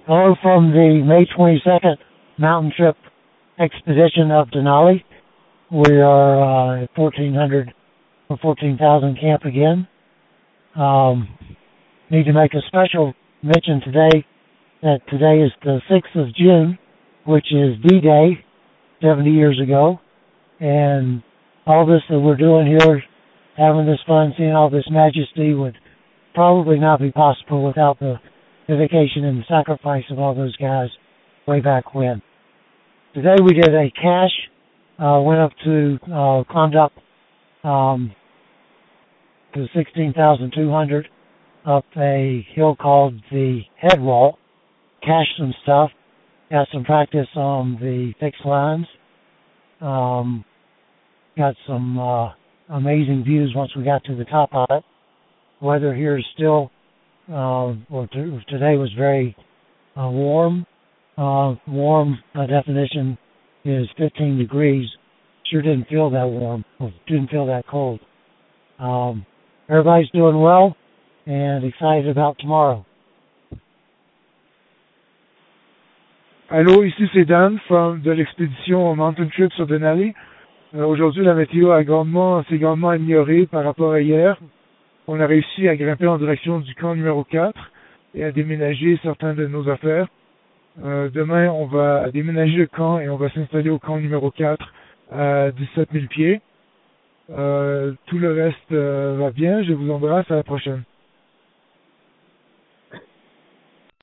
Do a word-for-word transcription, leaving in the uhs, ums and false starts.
Hello from the May twenty-second mountain trip expedition of Denali. We are uh, at fourteen hundred or fourteen thousand camp again. Um, need to make a special mention today that today is the sixth of June, which is D-Day, seventy years ago. And all this that we're doing here, having this fun, seeing all this majesty would probably not be possible without the dedication and the sacrifice of all those guys way back when. Today we did a cache, uh, went up to, uh, climbed up um, to sixteen thousand two hundred up a hill called the Head Wall, cached some stuff, got some practice on the fixed lines, um, got some uh, amazing views once we got to the top of it. Weather here is still, uh, well, t- today was very uh, warm. Uh, warm uh, definition is fifteen degrees. Sure didn't feel that warm, or didn't feel that cold. Um, everybody's doing well and excited about tomorrow. Allô, ici c'est Dan from, de l'expédition Mountain Trip sur Denali. Euh, aujourd'hui, la météo a grandement, s'est grandement améliorée par rapport à hier. On a réussi à grimper en direction du camp numéro quatre et à déménager certaines de nos affaires. Euh, demain, on va déménager le camp et on va s'installer au camp numéro quatre à dix-sept mille pieds. Euh, tout le reste euh, va bien. Je vous embrasse. À la prochaine.